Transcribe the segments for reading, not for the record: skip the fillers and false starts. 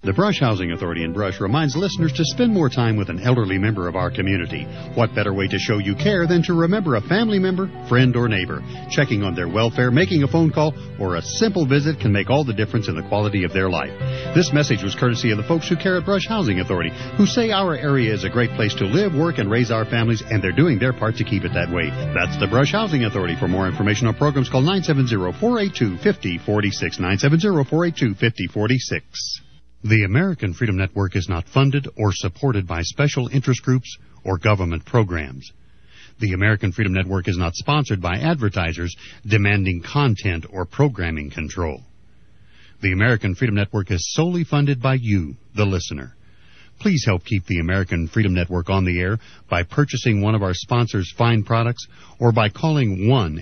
The Brush Housing Authority in Brush reminds listeners to spend more time with an elderly member of our community. What better way to show you care than to remember a family member, friend, or neighbor? Checking on their welfare, making a phone call, or a simple visit can make all the difference in the quality of their life. This message was courtesy of the folks who care at Brush Housing Authority, who say our area is a great place to live, work, and raise our families, and they're doing their part to keep it that way. That's the Brush Housing Authority. For more information on programs, call 970-482-5046, 970-482-5046. The American Freedom Network is not funded or supported by special interest groups or government programs. The American Freedom Network is not sponsored by advertisers demanding content or programming control. The American Freedom Network is solely funded by you, the listener. Please help keep the American Freedom Network on the air by purchasing one of our sponsors' fine products or by calling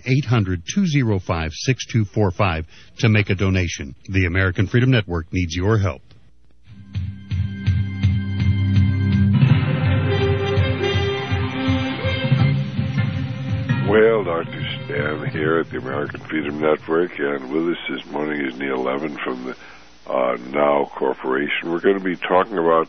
1-800-205-6245 to make a donation. The American Freedom Network needs your help. Well, Dr. Stan here at the American Freedom Network, and with us this morning is Neil Levin from the Now Corporation. We're going to be talking about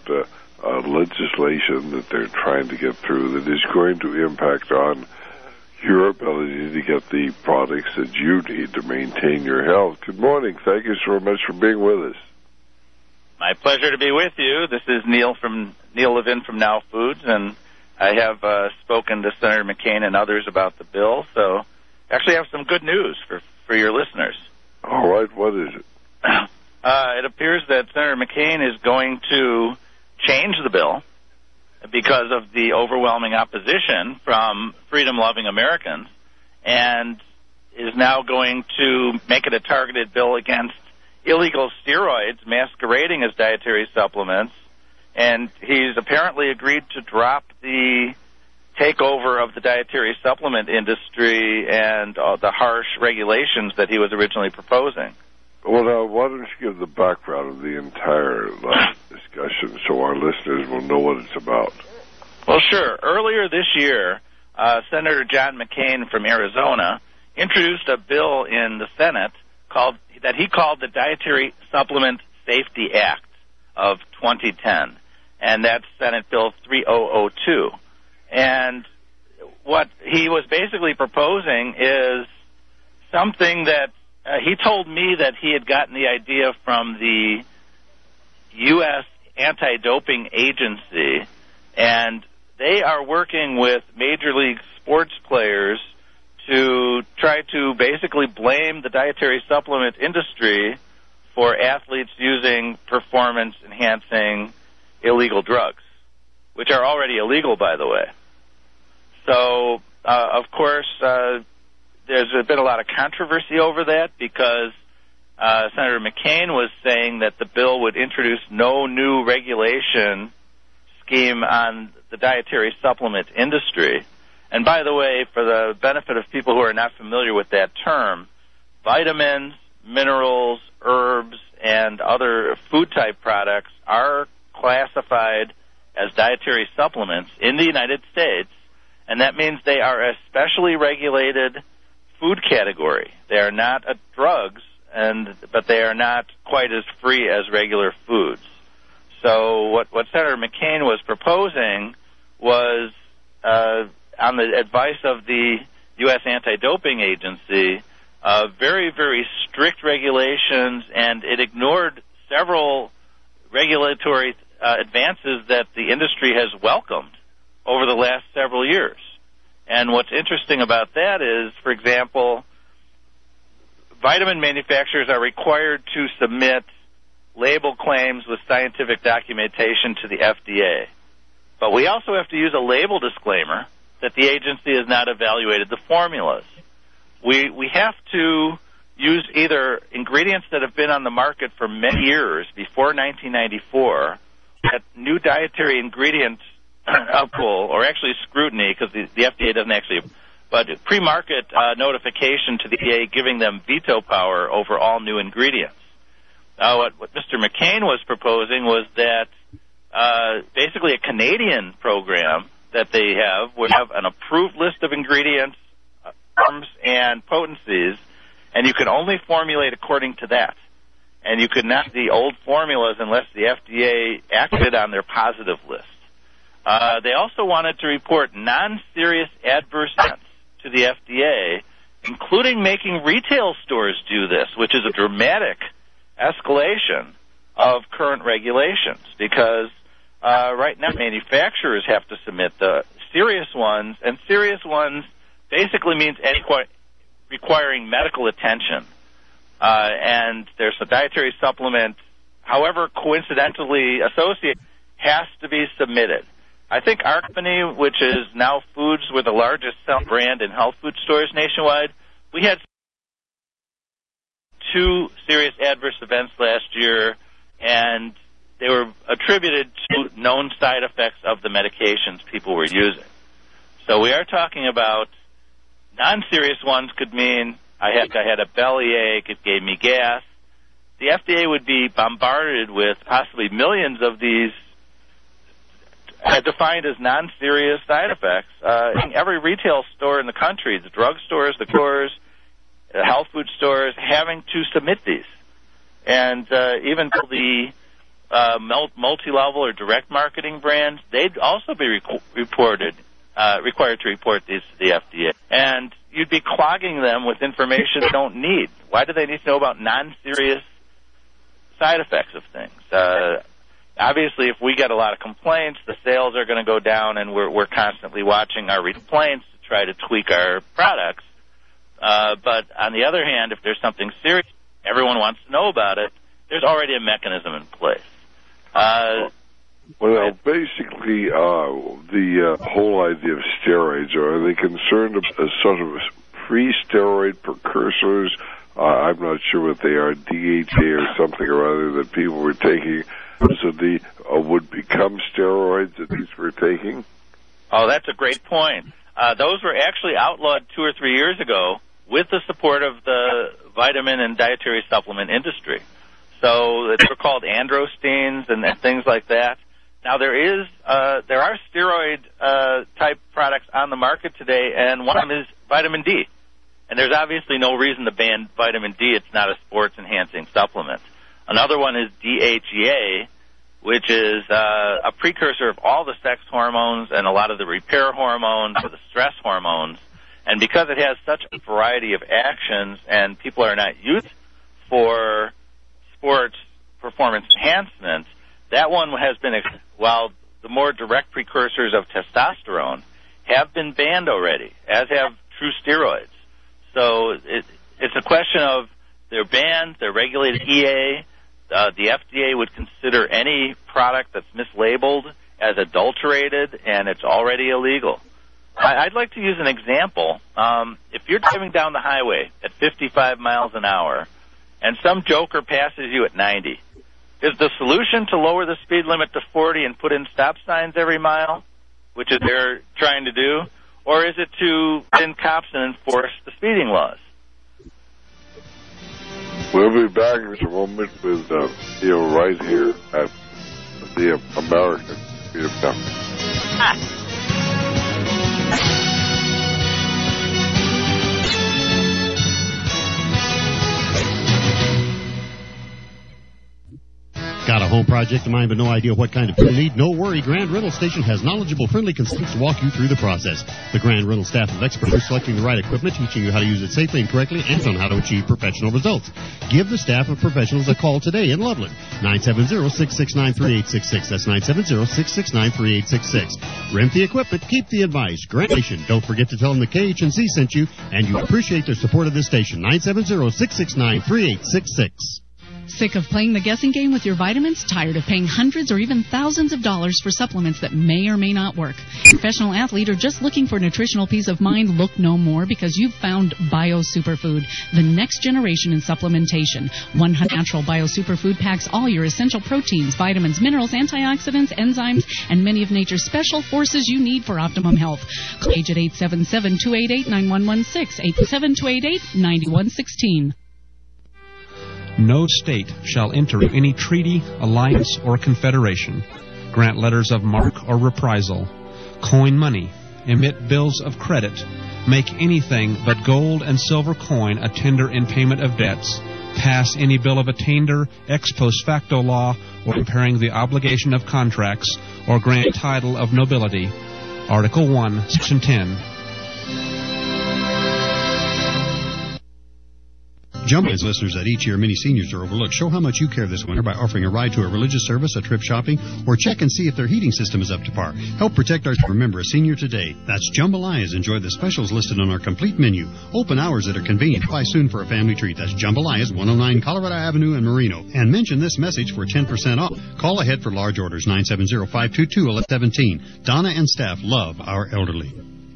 legislation that they're trying to get through that is going to impact on your ability to get the products that you need to maintain your health. Good morning. Thank you so much for being with us. My pleasure to be with you. This is Neil Levin from Now Foods, and I have spoken to Senator McCain and others about the bill, so actually have some good news for your listeners. All right, what is it? It appears that Senator McCain is going to change the bill because of the overwhelming opposition from freedom-loving Americans, and is now going to make it a targeted bill against illegal steroids masquerading as dietary supplements. And he's apparently agreed to drop the takeover of the dietary supplement industry and the harsh regulations that he was originally proposing. Well, now, why don't you give the background of the entire discussion so our listeners will know what it's about? Well, sure. Earlier this year, Senator John McCain from Arizona introduced a bill in the Senate that he called the Dietary Supplement Safety Act of 2010. And that's Senate Bill 3002. And what he was basically proposing is something that he told me that he had gotten the idea from the U.S. Anti-Doping Agency, and they are working with Major League sports players to try to basically blame the dietary supplement industry for athletes using performance-enhancing illegal drugs, which are already illegal, by the way. So, of course, there's been a lot of controversy over that because Senator McCain was saying that the bill would introduce no new regulation scheme on the dietary supplement industry. And by the way, for the benefit of people who are not familiar with that term, vitamins, minerals, herbs, and other food-type products are classified as dietary supplements in the United States, and that means they are a specially regulated food category. They are not drugs, but they are not quite as free as regular foods. So what Senator McCain was proposing was, on the advice of the U.S. Anti-Doping Agency, very, very strict regulations, and it ignored several regulatory advances that the industry has welcomed over the last several years. And what's interesting about that is, for example, vitamin manufacturers are required to submit label claims with scientific documentation to the FDA. But we also have to use a label disclaimer that the agency has not evaluated the formulas. We have to use either ingredients that have been on the market for many years, before 1994, that new dietary ingredients pull, or actually scrutiny, because the FDA doesn't actually, but pre-market notification to the FDA giving them veto power over all new ingredients. What Mr. McCain was proposing was that basically a Canadian program that they have would have an approved list of ingredients, terms, and potencies, and you can only formulate according to that. and you could not the old formulas unless the FDA acted on their positive list. They also wanted to report non-serious adverse events to the FDA, including making retail stores do this, which is a dramatic escalation of current regulations, because right now manufacturers have to submit the serious ones, and serious ones basically means requiring medical attention. And there's a dietary supplement, however coincidentally associated, has to be submitted. I think our company, which is Now Foods, we're the largest selling brand in health food stores nationwide, we had 2 serious adverse events last year, and they were attributed to known side effects of the medications people were using. So we are talking about non-serious ones. Could mean I had a bellyache, it gave me gas. The FDA would be bombarded with possibly millions of these defined as non-serious side effects. In every retail store in the country, the drugstores, the stores, the health food stores, having to submit these. And even the multi-level or direct marketing brands, they'd also be required to report these to the FDA. And you'd be clogging them with information they don't need. Why do they need to know about non-serious side effects of things? Obviously, if we get a lot of complaints, the sales are going to go down, and we're constantly watching our complaints to try to tweak our products. But on the other hand, if there's something serious, everyone wants to know about it, there's already a mechanism in place. Well, basically, the whole idea of steroids, are they concerned about sort of free steroid precursors? I'm not sure what they are, DHA or something or other that people were taking, so they would become steroids that these were taking? Oh, that's a great point. Those were actually outlawed 2 or 3 years ago with the support of the vitamin and dietary supplement industry. So they were called androstenedione and things like that. Now there are steroid type products on the market today, and one of them is vitamin D. And there's obviously no reason to ban vitamin D. It's not a sports-enhancing supplement. Another one is DHEA, which is a precursor of all the sex hormones and a lot of the repair hormones or the stress hormones. And because it has such a variety of actions and people are not used for sports performance enhancement, that one has been, while the more direct precursors of testosterone have been banned already, as have true steroids. So it's a question of they're banned, they're regulated EA. The FDA would consider any product that's mislabeled as adulterated, and it's already illegal. I'd like to use an example. If you're driving down the highway at 55 miles an hour and some joker passes you at 90, is the solution to lower the speed limit to 40 and put in stop signs every mile, which is they're trying to do, or is it to put in cops and enforce the speeding laws? We'll be back in a moment with Neil right here at the American Freedom Network. Got a home project in mind but no idea what kind of tool you need? No worry, Grand Rental Station has knowledgeable, friendly consultants to walk you through the process. The Grand Rental staff of experts are selecting the right equipment, teaching you how to use it safely and correctly, and on how to achieve professional results. Give the staff of professionals a call today in Loveland. 970-669-3866. That's 970-669-3866. Rent the equipment, keep the advice. Grand Station. Don't forget to tell them the KHNC sent you, and you appreciate their support of this station. 970-669-3866. Sick of playing the guessing game with your vitamins? Tired of paying hundreds or even thousands of dollars for supplements that may or may not work? Professional athlete or just looking for nutritional peace of mind? Look no more, because you've found Bio Superfood, the next generation in supplementation. 100 natural Bio Superfood packs all your essential proteins, vitamins, minerals, antioxidants, enzymes, and many of nature's special forces you need for optimum health. Call at 877-288-9116, 877-288-9116. No state shall enter any treaty, alliance, or confederation, grant letters of marque or reprisal, coin money, emit bills of credit, make anything but gold and silver coin a tender in payment of debts, pass any bill of attainder, ex post facto law, or impairing the obligation of contracts, or grant title of nobility. Article 1, Section 10. Jumbo's listeners that each year many seniors are overlooked show how much you care this winter by offering a ride to a religious service, a trip shopping, or check and see if their heating system is up to par. Help protect our... Remember, a senior today. That's Jambalayas. Enjoy the specials listed on our complete menu. Open hours that are convenient. Buy soon for a family treat. That's Jambalayas, 109 Colorado Avenue in Marino. And mention this message for 10% off. Call ahead for large orders, 970-522-1117. Donna and staff love our elderly.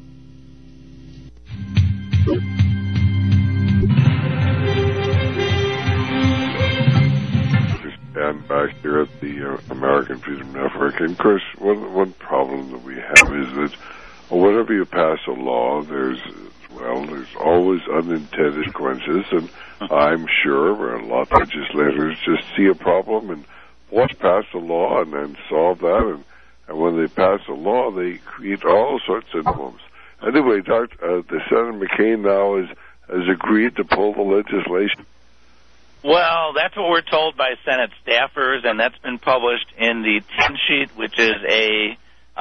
And back here at the American Freedom Network. And of course, one problem that we have is that whenever you pass a law, there's always unintended consequences, and I'm sure a lot of legislators just see a problem and want to pass a law and then solve that, and when they pass a law, they create all sorts of problems. Anyway, the Senator McCain now has agreed to pull the legislation. Well, that's what we're told by Senate staffers, and that's been published in the 10 sheet, which is a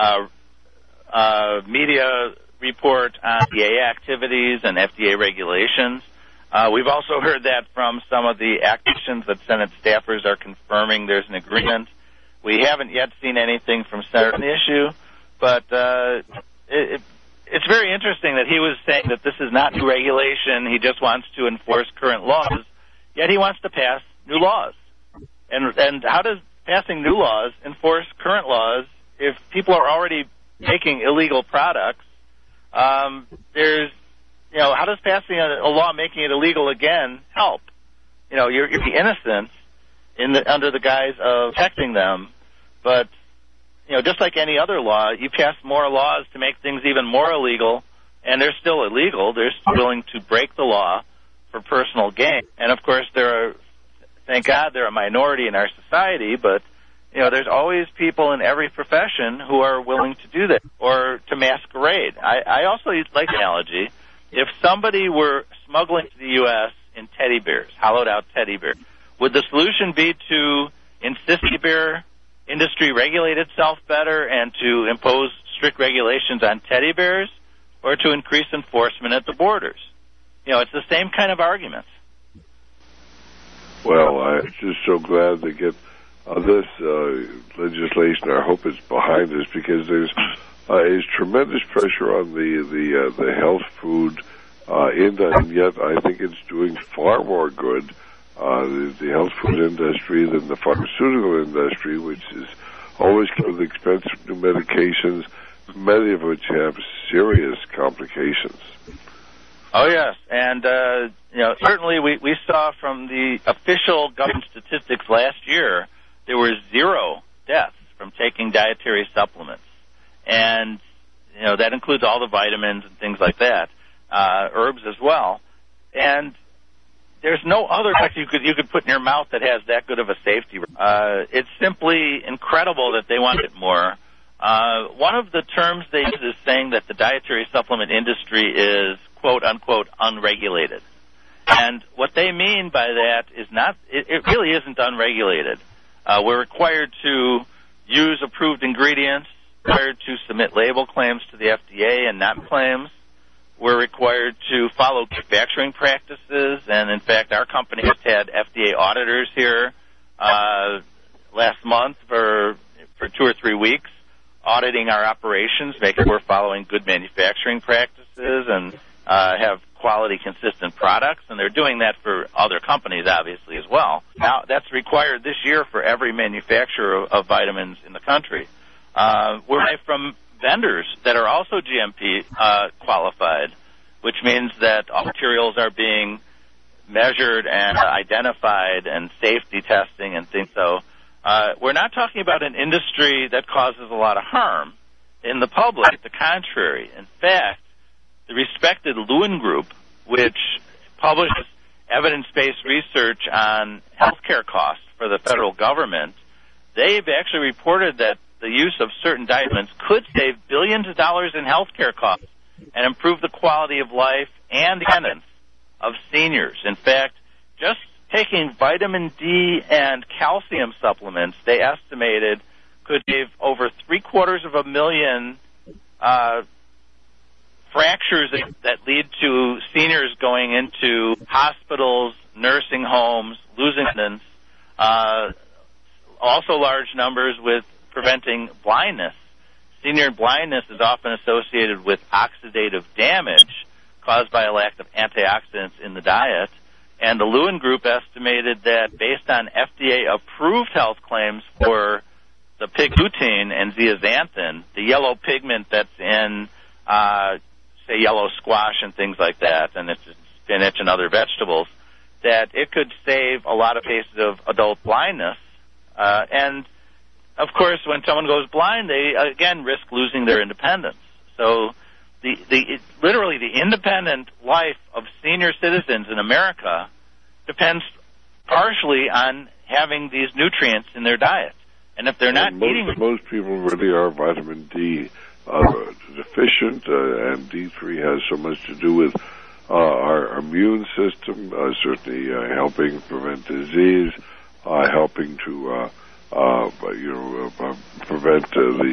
media report on FDA activities and FDA regulations. We've also heard that from some of the actions that Senate staffers are confirming there's an agreement. We haven't yet seen anything from Senate on the issue, but it's very interesting that he was saying that this is not new regulation. He just wants to enforce current laws. Yet he wants to pass new laws. And how does passing new laws enforce current laws if people are already making illegal products? How does passing a law making it illegal again help? You're innocent under the guise of protecting them, but just like any other law, you pass more laws to make things even more illegal, and they're still illegal. They're still willing to break the law for personal gain. And of course, thank God, they're a minority in our society, but there's always people in every profession who are willing to do that or to masquerade. I also like the analogy. If somebody were smuggling to the U.S. in teddy bears, hollowed out teddy bears, would the solution be to insist the bear industry regulate itself better and to impose strict regulations on teddy bears, or to increase enforcement at the borders? It's the same kind of argument. Well, I'm just so glad to get this legislation. I hope it's behind us, because there's tremendous pressure on the health food industry, and yet I think it's doing far more good, the health food industry, than the pharmaceutical industry, which is always coming with expensive new medications, many of which have serious complications. Oh, yes. And, certainly we saw from the official government statistics last year, there were 0 deaths from taking dietary supplements. And, that includes all the vitamins and things like that, herbs as well. And there's no other product you could put in your mouth that has that good of a safety. It's simply incredible that they want it more. One of the terms they use is saying that the dietary supplement industry is, quote unquote, unregulated. And what they mean by that is it really isn't unregulated. We're required to use approved ingredients, required to submit label claims to the FDA and not claims. We're required to follow manufacturing practices, and in fact, our company has had FDA auditors here last month for 2 or 3 weeks, auditing our operations, making sure we're following good manufacturing practices and have quality, consistent products, and they're doing that for other companies, obviously, as well. Now, that's required this year for every manufacturer of vitamins in the country. We're from vendors that are also GMP qualified, which means that all materials are being measured and identified, and safety testing and things. So we're not talking about an industry that causes a lot of harm in the public. The contrary. In fact, the respected Lewin Group, which publishes evidence-based research on healthcare costs for the federal government, they've actually reported that the use of certain vitamins could save billions of dollars in healthcare costs and improve the quality of life and attendance of seniors. In fact, just taking vitamin D and calcium supplements, they estimated, could save over 750,000 fractures that lead to seniors going into hospitals, nursing homes, losing limbs. Also large numbers with preventing blindness. Senior blindness is often associated with oxidative damage caused by a lack of antioxidants in the diet. And the Lewin Group estimated that based on FDA-approved health claims for the pig lutein and zeaxanthin, the yellow pigment that's in, say, yellow squash and things like that, and it's spinach and other vegetables, that it could save a lot of cases of adult blindness. And, of course, when someone goes blind, they, again, risk losing their independence. So literally the independent life of senior citizens in America depends partially on having these nutrients in their diet. And if they're not eating... Most people really are vitamin D deficient, and D3 has so much to do with our immune system, certainly helping prevent disease, helping to prevent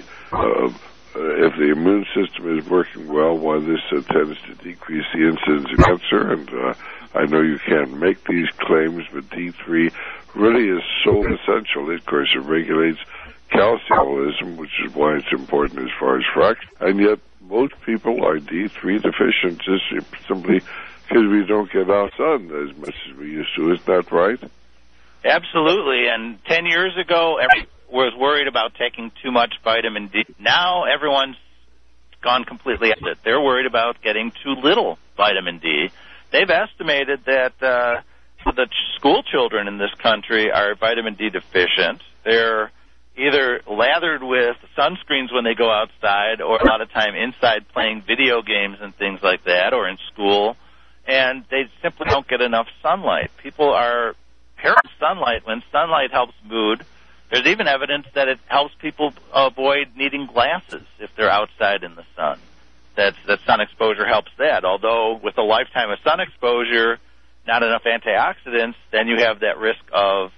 if the immune system is working well, why this tends to decrease the incidence of cancer. And I know you can't make these claims, but D3 really is so essential. Of course, it regulates calcium, which is why it's important as far as fracture. And yet, most people are D3 deficient just simply because we don't get our sun as much as we used to. Isn't that right? Absolutely. And 10 years ago, everyone was worried about taking too much vitamin D. Now everyone's gone completely opposite. They're worried about getting too little vitamin D. They've estimated that the school children in this country are vitamin D deficient. They're either lathered with sunscreens when they go outside, or a lot of time inside playing video games and things like that, or in school, and they simply don't get enough sunlight. People are paranoid of sunlight when sunlight helps mood. There's even evidence that it helps people avoid needing glasses if they're outside in the sun. That sun exposure helps that. Although with a lifetime of sun exposure, not enough antioxidants, then you have that risk of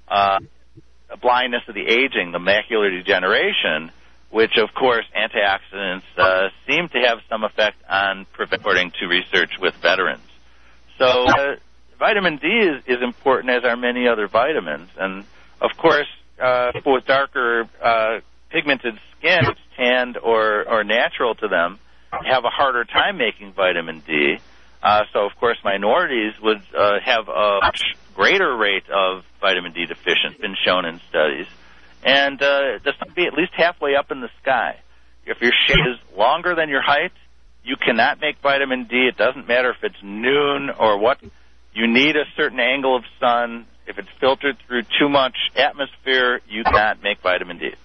blindness of the aging, the macular degeneration, which, of course, antioxidants seem to have some effect on according to research with veterans. So vitamin D is important, as are many other vitamins. And, of course, people with darker pigmented skin, it's tanned or natural to them, have a harder time making vitamin D. So, of course, minorities would have a much greater rate of vitamin D deficiency, been shown in studies. And this would be at least halfway up in the sky. If your shade is longer than your height, you cannot make vitamin D. It doesn't matter if it's noon or what. You need a certain angle of sun. If it's filtered through too much atmosphere, you cannot make vitamin D.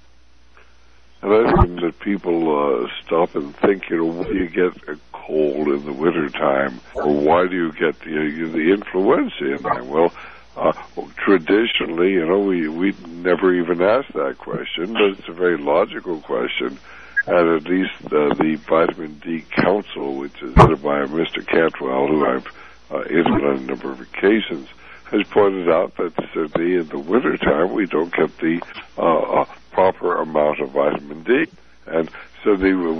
And I think that people stop and think, why do you get a cold in the wintertime, or why do you get the influenza in there? Well, traditionally, we never even asked that question, but it's a very logical question. And at least the Vitamin D Council, which is headed by Mr. Cantwell, who I've interviewed on a number of occasions, has pointed out that certainly in the wintertime we don't get the proper amount of vitamin D. And so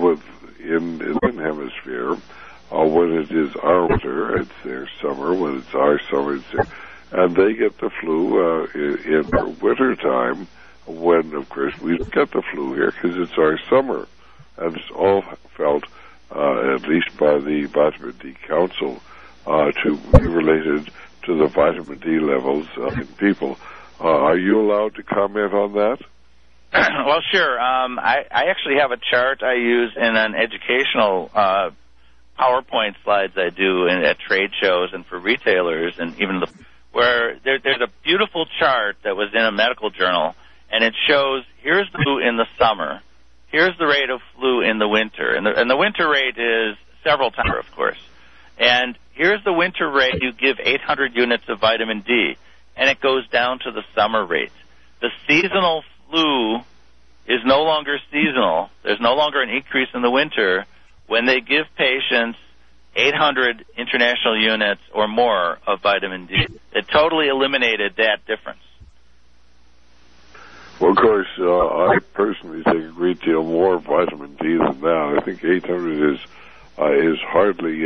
in the Northern Hemisphere, when it is our winter, it's their summer. When it's our summer, it's their... And they get the flu in the wintertime, when, of course, we don't get the flu here because it's our summer. And it's all felt, at least by the Vitamin D Council, to be related to the vitamin D levels in people. Are you allowed to comment on that? Well, sure. I actually have a chart I use in an educational PowerPoint slides I do at trade shows and for retailers, and even where there's a beautiful chart that was in a medical journal, and it shows here's the flu in the summer, here's the rate of flu in the winter, and the winter rate is several times, of course. And here's the winter rate. You give 800 units of vitamin D, and it goes down to the summer rate. The seasonal flu is no longer seasonal. There's no longer an increase in the winter when they give patients 800 international units or more of vitamin D. It totally eliminated that difference. Well, of course, I personally take a great deal more vitamin D than that. I think 800 is hardly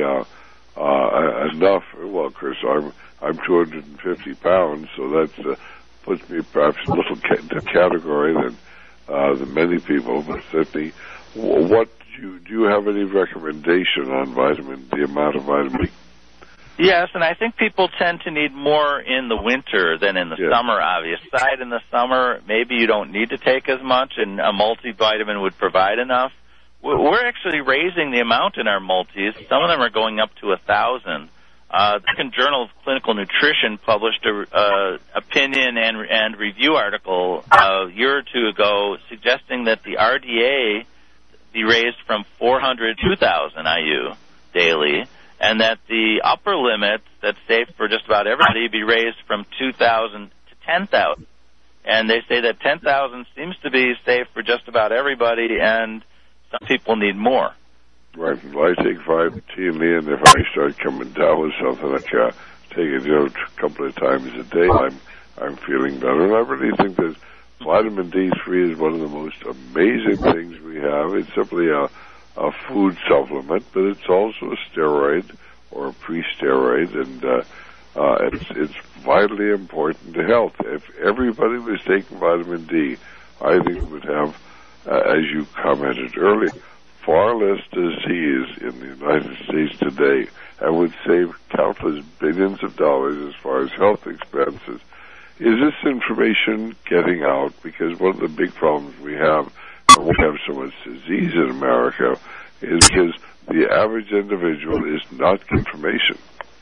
enough. Well, of course, I'm 250 pounds, so that puts me perhaps a little category than many people. But certainly, what do you have any recommendation on the amount of vitamin D? Yes, and I think people tend to need more in the winter than in the summer, obviously. In the summer, maybe you don't need to take as much, and a multivitamin would provide enough. We're actually raising the amount in our multis. Some of them are going up to 1,000. The American Journal of Clinical Nutrition published a opinion and review article a year or two ago suggesting that the RDA be raised from 400 to 2,000 IU daily, and that the upper limit that's safe for just about everybody be raised from 2,000 to 10,000. And they say that 10,000 seems to be safe for just about everybody, and some people need more. Right. Well, I take 5-TME, and if I start coming down with something, I take it a couple of times a day. I'm feeling better, and I really think that vitamin D3 is one of the most amazing things we have. It's simply a food supplement, but it's also a steroid or a pre-steroid, and it's vitally important to health. If everybody was taking vitamin D, I think we would have, as you commented earlier, far less disease in the United States today, and would save countless billions of dollars as far as health expenses. Is this information getting out? Because one of the big problems we have so much disease in America is because the average individual is not getting information.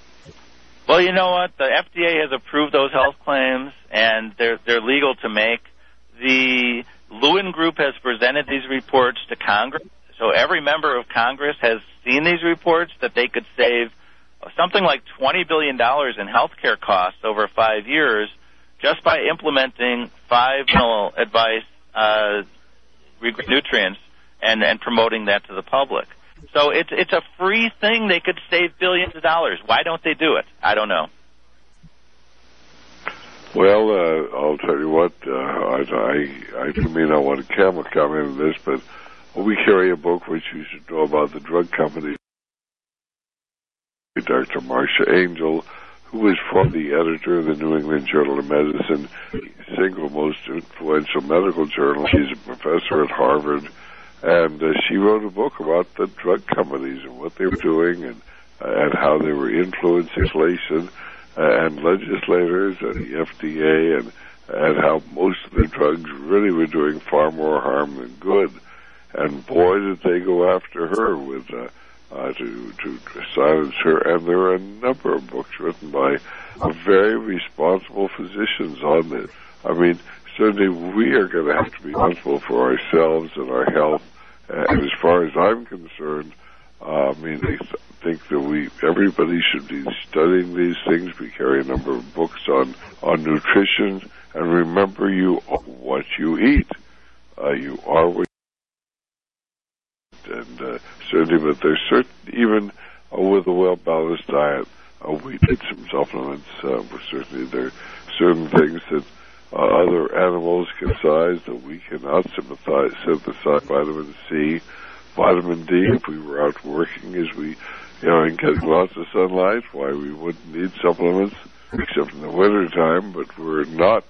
Well, you know what? The FDA has approved those health claims, and they're legal to make. The Lewin Group has presented these reports to Congress, so every member of Congress has seen these reports that they could save something like $20 billion in health care costs over 5 years just by implementing 5 advice nutrients and promoting that to the public. So it's a free thing. They could save billions of dollars. Why don't they do it? I don't know. Well, I'll tell you what, I may not want to comment on this, but we carry a book which you should know about the drug companies. Dr. Marcia Angel, who is the editor of the New England Journal of Medicine, the single most influential medical journal. She's a professor at Harvard, and she wrote a book about the drug companies and what they were doing and how they were influencing legislation and legislators and the FDA and how most of the drugs really were doing far more harm than good. And boy, did they go after her with to silence her. And there are a number of books written by very responsible physicians on this. I mean, certainly we are going to have to be responsible for ourselves and our health. And as far as I'm concerned, I think that everybody should be studying these things. We carry a number of books on nutrition. And remember, you are what you eat. You are what you eat. And certainly, but there's even with a well-balanced diet, we need some supplements. Certainly, there are certain things that other animals can size that we cannot synthesize. Vitamin C, vitamin D. If we were out working, and getting lots of sunlight, why we wouldn't need supplements, except in the wintertime. But we're not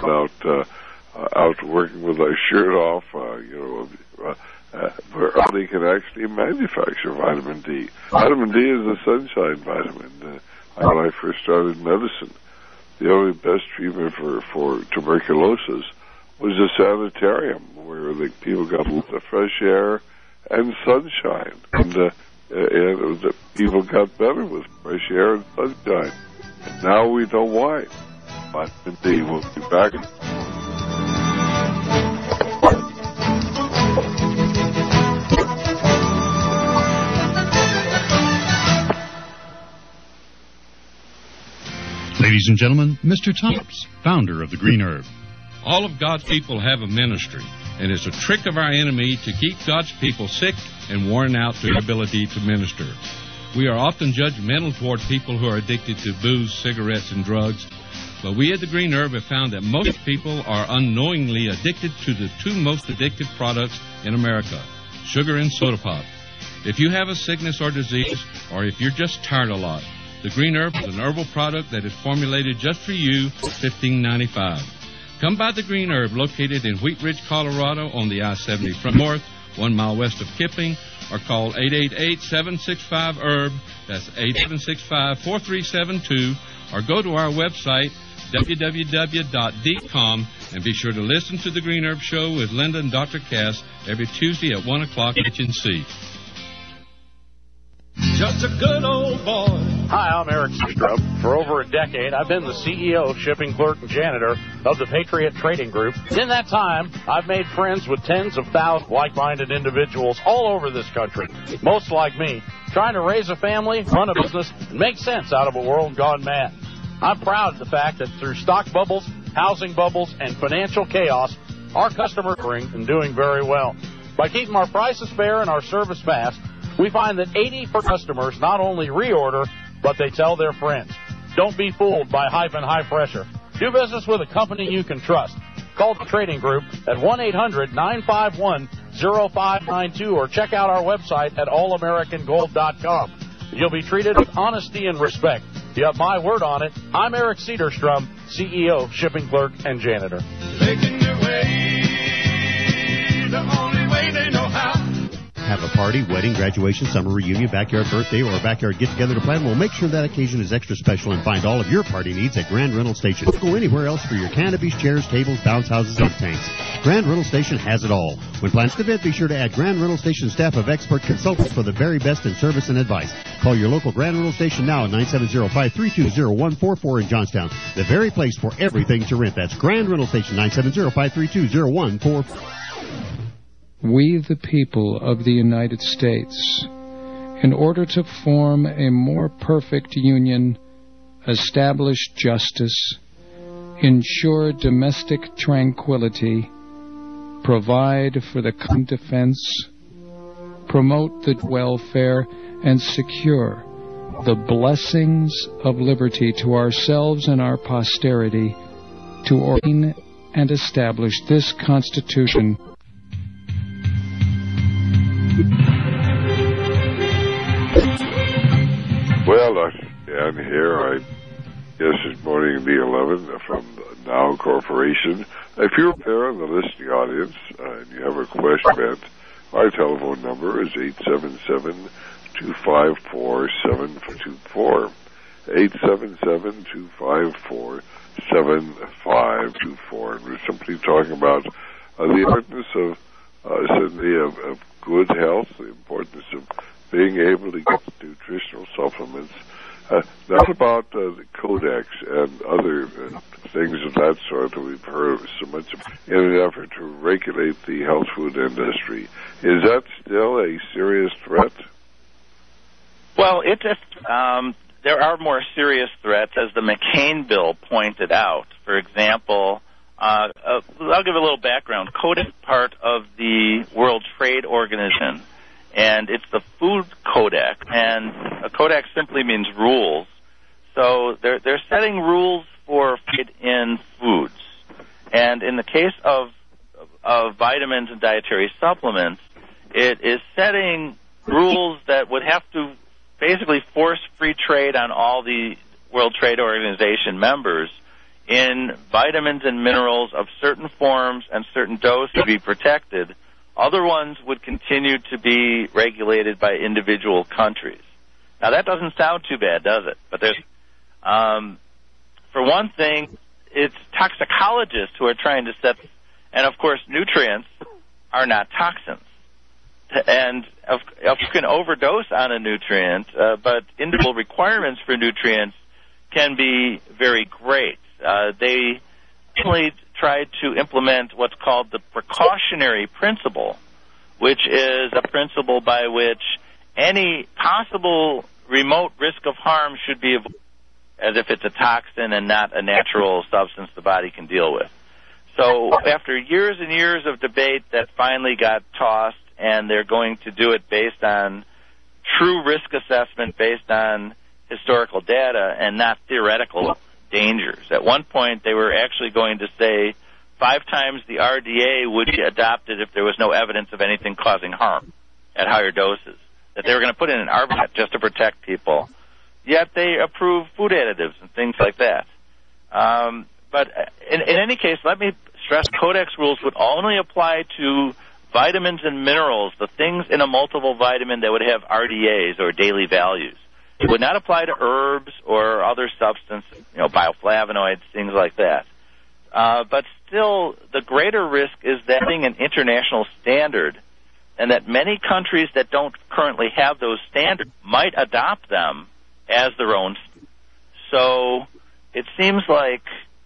out working with our shirt off. Where they can actually manufacture vitamin D. Vitamin D is a sunshine vitamin. When I first started medicine, the only best treatment for tuberculosis was a sanitarium where the people got lots of fresh air and sunshine. And people got better with fresh air and sunshine. And now we know why. Vitamin D. We'll be back. Ladies and gentlemen, Mr. Tops, founder of the Green Herb. All of God's people have a ministry, and it's a trick of our enemy to keep God's people sick and worn out their ability to minister. We are often judgmental toward people who are addicted to booze, cigarettes, and drugs, but we at the Green Herb have found that most people are unknowingly addicted to the two most addictive products in America, sugar and soda pop. If you have a sickness or disease, or if you're just tired a lot, the Green Herb is an herbal product that is formulated just for you for $15.95. Come by the Green Herb, located in Wheat Ridge, Colorado, on the I-70 from north, 1 mile west of Kipping, or call 888-765-HERB. That's 8765-4372, or go to our website, www.deepcom, and be sure to listen to the Green Herb Show with Linda and Dr. Cass every Tuesday at 1 o'clock at HNC. Just a good old boy. Hi, I'm Eric Seastrup. For over a decade, I've been the CEO, shipping clerk, and janitor of the Patriot Trading Group. In that time, I've made friends with tens of thousands of like-minded individuals all over this country, most like me, trying to raise a family, run a business, and make sense out of a world gone mad. I'm proud of the fact that through stock bubbles, housing bubbles, and financial chaos, our customers are and doing very well. By keeping our prices fair and our service fast, we find that 80% customers not only reorder, but they tell their friends. Don't be fooled by hype and high pressure. Do business with a company you can trust. Call the Trading Group at 1-800-951-0592 or check out our website at allamericangold.com. You'll be treated with honesty and respect. You have my word on it. I'm Eric Cedarstrom, CEO, shipping clerk, and janitor. Making your way the only way they know how. Have a party, wedding, graduation, summer reunion, backyard birthday, or a backyard get-together to plan? Well, make sure that occasion is extra special and find all of your party needs at Grand Rental Station. Don't go anywhere else for your canopies, chairs, tables, bounce houses, and tanks. Grand Rental Station has it all. When plans to event, be sure to add Grand Rental Station staff of expert consultants for the very best in service and advice. Call your local Grand Rental Station now at 970-532-0144 in Johnstown. The very place for everything to rent. That's Grand Rental Station, 970-532-0144. We, the people of the United States, in order to form a more perfect union, establish justice, ensure domestic tranquility, provide for the common defense, promote the welfare, and secure the blessings of liberty to ourselves and our posterity, to ordain and establish this Constitution. Well, I'm here. I guess it's morning the 11th from the Now Corporation. If you're there in the listening audience and you have a question, our telephone number is 877-254-7424. 877-254-7524. And we're simply talking about the importance of good health, the importance of being able to get nutritional supplements, not about the Codex and other things of that sort that we've heard so much in an effort to regulate the health food industry. Is that still a serious threat? Well, there are more serious threats, as the McCain bill pointed out. For example, I'll give a little background. Codex is part of the World Trade Organization, and it's the Food Codex, and a codex simply means rules. So they're setting rules for food in foods. And in the case of vitamins and dietary supplements, it is setting rules that would have to basically force free trade on all the World Trade Organization members in vitamins and minerals of certain forms and certain doses to be protected. Other ones would continue to be regulated by individual countries. Now, that doesn't sound too bad, does it? But there's, for one thing, it's toxicologists who are trying to set, and of course, nutrients are not toxins. And you can overdose on a nutrient, but individual requirements for nutrients can be very great. They only tried to implement what's called the precautionary principle, which is a principle by which any possible remote risk of harm should be avoided, as if it's a toxin and not a natural substance the body can deal with. So after years and years of debate, that finally got tossed, and they're going to do it based on true risk assessment based on historical data and not theoretical dangers. At one point, they were actually going to say 5 times the RDA would be adopted if there was no evidence of anything causing harm at higher doses, that they were going to put in an arbitration just to protect people. Yet they approve food additives and things like that. But in any case, let me stress Codex rules would only apply to vitamins and minerals, the things in a multiple vitamin that would have RDAs or daily values. It would not apply to herbs or other substances, bioflavonoids, things like that. But still, the greater risk is that being an international standard, and that many countries that don't currently have those standards might adopt them as their own. So it seems like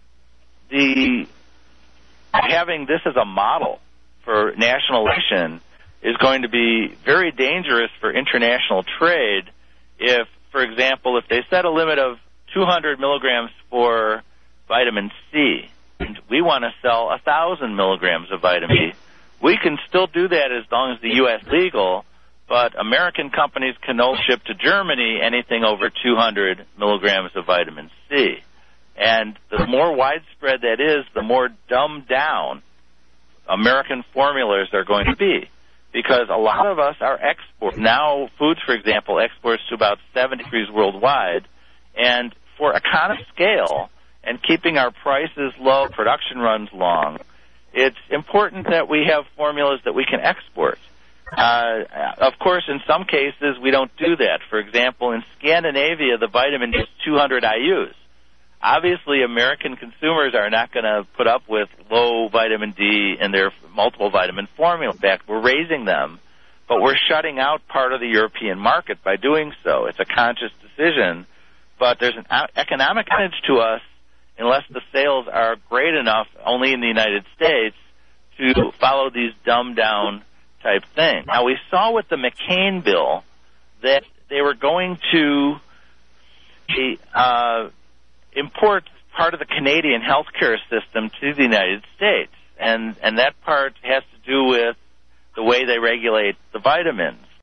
having this as a model for national action is going to be very dangerous for international trade if, for example, if they set a limit of 200 milligrams for vitamin C, and we want to sell 1,000 milligrams of vitamin C, we can still do that as long as the U.S. legal, but American companies can only ship to Germany anything over 200 milligrams of vitamin C. And the more widespread that is, the more dumbed down American formulas are going to be, because a lot of us are exports. Now, foods, for example, exports to about 70 countries worldwide, and for economy scale and keeping our prices low, production runs long, it's important that we have formulas that we can export. Of course, in some cases, we don't do that. For example, in Scandinavia, the vitamin is 200 IUs. Obviously, American consumers are not going to put up with low vitamin D in their multiple vitamin formula. In fact, we're raising them, but we're shutting out part of the European market by doing so. It's a conscious decision, but there's an economic advantage to us unless the sales are great enough only in the United States to follow these dumbed-down type things. Now, we saw with the McCain bill that they were going to import part of the Canadian healthcare system to the United States, and that part has to do with the way they regulate the vitamins.